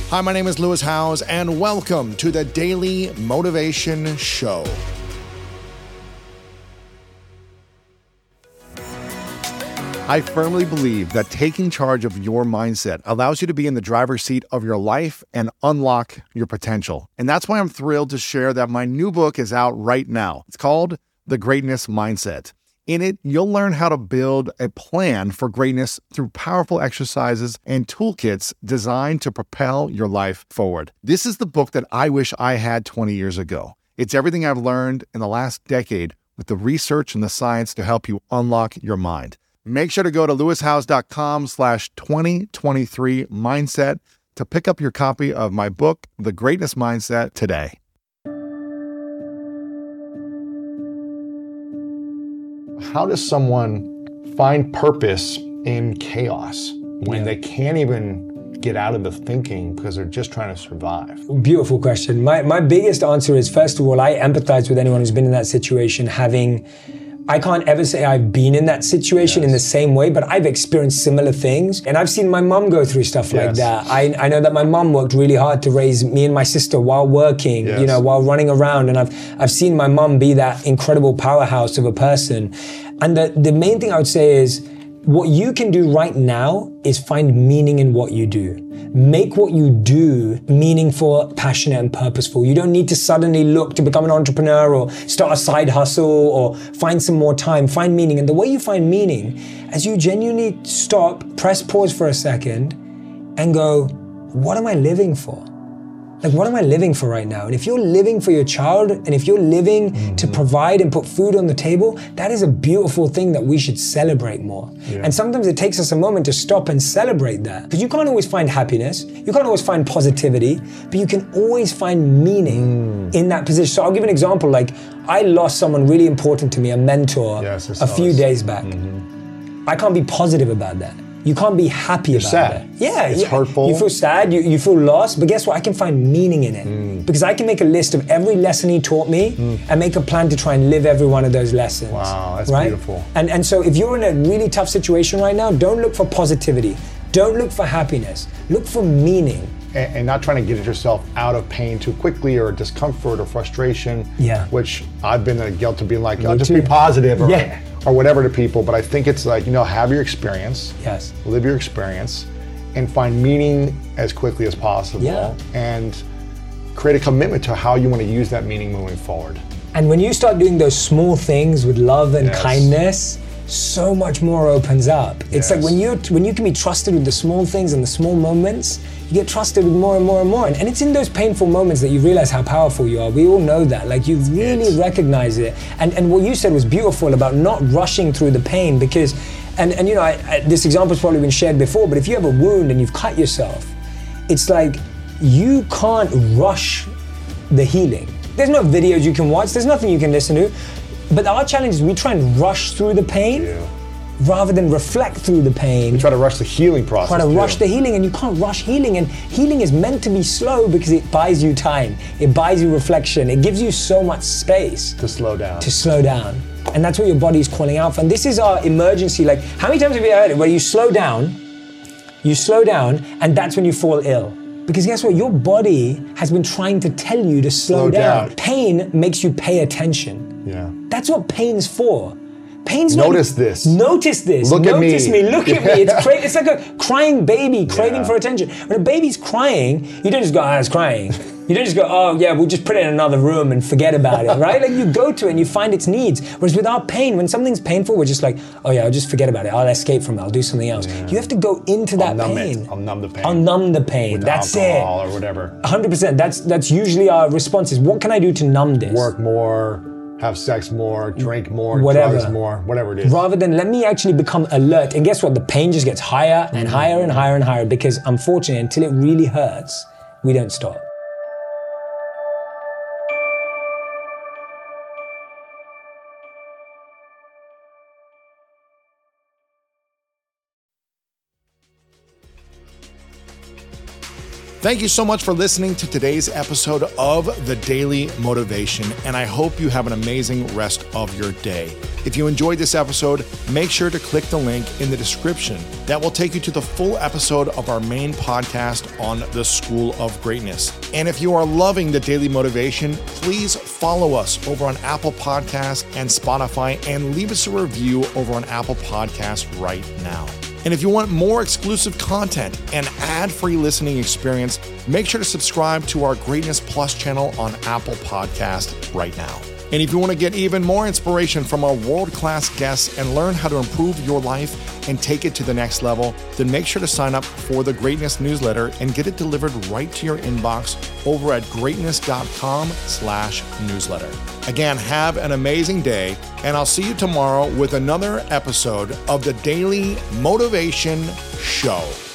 Hi, my name is Lewis Howes, and welcome to the Daily Motivation Show. I firmly believe that taking charge of your mindset allows you to be in the driver's seat of your life and unlock your potential. And that's why I'm thrilled to share that my new book is out right now. It's called The Greatness Mindset. In it, you'll learn how to build a plan for greatness through powerful exercises and toolkits designed to propel your life forward. This is the book that I wish I had 20 years ago. It's everything I've learned in the last decade with the research and the science to help you unlock your mind. Make sure to go to lewishowes.com/2023mindset to pick up your copy of my book, The Greatness Mindset, today. How does someone find purpose in chaos when they can't even get out of the thinking because they're just trying to survive? Beautiful question. My biggest answer is, first of all, I empathize with anyone who's been in that situation, I can't ever say I've been in that situation in the same way, but I've experienced similar things. And I've seen my mom go through stuff like that. I know that my mom worked really hard to raise me and my sister while working, while running around. And I've seen my mom be that incredible powerhouse of a person. And the main thing I would say is, what you can do right now is find meaning in what you do. Make what you do meaningful, passionate, and purposeful. You don't need to suddenly look to become an entrepreneur or start a side hustle or find some more time. Find meaning. And the way you find meaning, as you genuinely stop, press pause for a second, and go, what am I living for? Like, what am I living for right now? And if you're living for your child, and if you're living to provide and put food on the table, that is a beautiful thing that we should celebrate more. Yeah. And sometimes it takes us a moment to stop and celebrate that. Because you can't always find happiness, you can't always find positivity, but you can always find meaning in that position. So I'll give an example. Like, I lost someone really important to me, a mentor, a few days back. I can't be positive about that. You can't be happy about sad. It. Yeah, it's hurtful. You feel sad, you feel lost, but guess what? I can find meaning in it. Because I can make a list of every lesson he taught me and make a plan to try and live every one of those lessons. Wow, that's beautiful. And so if you're in a really tough situation right now, don't look for positivity. Don't look for happiness. Look for meaning. And not trying to get yourself out of pain too quickly or discomfort or frustration, which I've been in the guilt of being like, just be positive or whatever to people. But I think it's like, have your experience, live your experience, and find meaning as quickly as possible, and create a commitment to how you want to use that meaning moving forward. And when you start doing those small things with love and kindness, so much more opens up. It's like when you can be trusted with the small things and the small moments, you get trusted with more and more and more. And it's in those painful moments that you realize how powerful you are. We all know that. Like, you really recognize it. And what you said was beautiful about not rushing through the pain, because, and this example's probably been shared before, but if you have a wound and you've cut yourself, it's like you can't rush the healing. There's no videos you can watch, there's nothing you can listen to. But our challenge is we try and rush through the pain rather than reflect through the pain. We try to rush the healing process. Rush the healing, and you can't rush healing. And healing is meant to be slow because it buys you time. It buys you reflection. It gives you so much space. To slow down. And that's what your body's calling out for. And this is our emergency. Like, how many times have you heard it where you slow down, and that's when you fall ill? Because guess what? Your body has been trying to tell you to slow down. Pain makes you pay attention. Yeah. That's what pain's for. Pain's Notice this. Notice this. Look at me. Look at me. It's like a crying baby craving for attention. When a baby's crying, you don't just go, it's crying. You don't just go, we'll just put it in another room and forget about it, right? Like, you go to it and you find its needs. Whereas with our pain, when something's painful, we're just like, I'll just forget about it. I'll escape from it. I'll do something else. You have to go into that pain. I'll numb the pain. I'll numb the pain. With that's alcohol it. Or whatever. 100%. That's usually our response is, what can I do to numb this? Work more, have sex more, drink more, whatever. drugs more, whatever it is. Rather than let me actually become alert. And guess what? The pain just gets higher and higher and higher and higher, because unfortunately, until it really hurts, we don't stop. Thank you so much for listening to today's episode of The Daily Motivation, and I hope you have an amazing rest of your day. If you enjoyed this episode, make sure to click the link in the description. That will take you to the full episode of our main podcast on the School of Greatness. And if you are loving The Daily Motivation, please follow us over on Apple Podcasts and Spotify, and leave us a review over on Apple Podcasts right now. And if you want more exclusive content and ad-free listening experience, make sure to subscribe to our Greatness Plus channel on Apple Podcast right now. And if you want to get even more inspiration from our world-class guests and learn how to improve your life and take it to the next level, then make sure to sign up for the Greatness newsletter and get it delivered right to your inbox over at greatness.com/newsletter. Again, have an amazing day, and I'll see you tomorrow with another episode of the Daily Motivation Show.